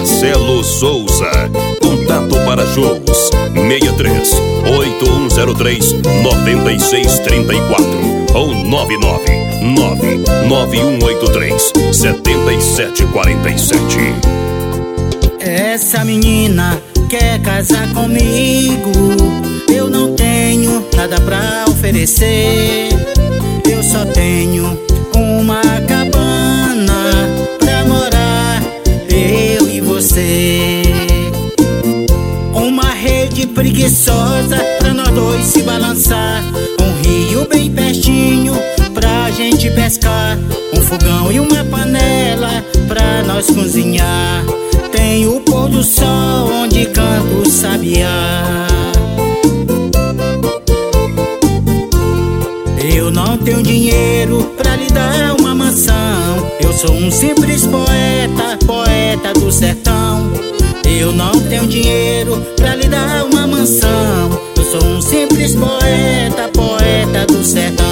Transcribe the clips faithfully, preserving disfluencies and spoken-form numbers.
Marcelo Souza. Contato para shows seis três oito um zero três nove seis três quatro ou nove nove nove nove um oito três sete sete quatro sete. Essa menina quer casar comigo, eu não tenho nada pra oferecer. Eu só tenho uma cabana pra morar, eu e você. Uma rede preguiçosa pra nós dois se balançar, um rio bem pertinho pra gente pescar, um fogão e uma panela pra nós cozinhar. Tem o pôr do sol onde canta o sabiá. Eu não tenho dinheiro pra lhe dar uma mansão, eu sou um simples poeta, poeta do sertão. Eu não tenho dinheiro pra lhe dar uma mansão, eu sou um simples poeta, poeta do sertão.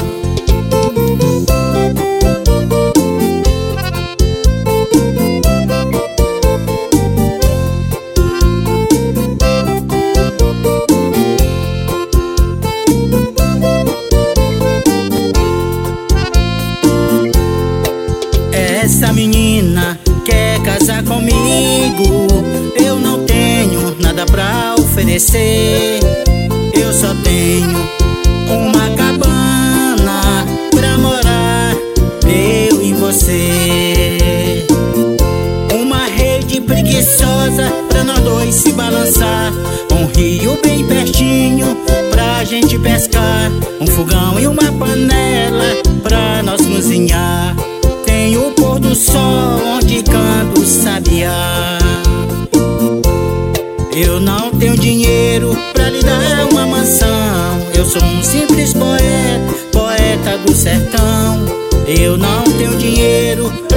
Essa menina quer casar comigo, eu não tenho nada pra oferecer. Eu só tenho uma cabana pra morar, eu e você. Uma rede preguiçosa pra nós dois se balançar, um rio bem pertinho pra gente pescar, um fogão e uma panela pra nós cozinhar. Tem o pôr do sol onde canta o sabiá. Eu não tenho dinheiro pra lhe dar uma mansão, eu sou um simples poeta, poeta do sertão. Eu não tenho dinheiro pra